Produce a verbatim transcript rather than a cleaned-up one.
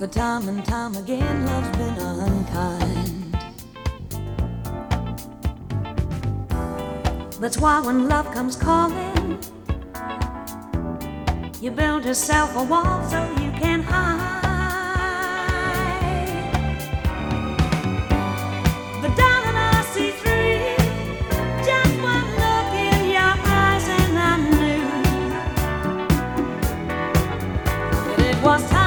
For time and time again, love's been unkind. That's why when love comes calling, you build yourself a wall so you can hide. But darling, I see through you. Just one look in your eyes and I knew that it was time.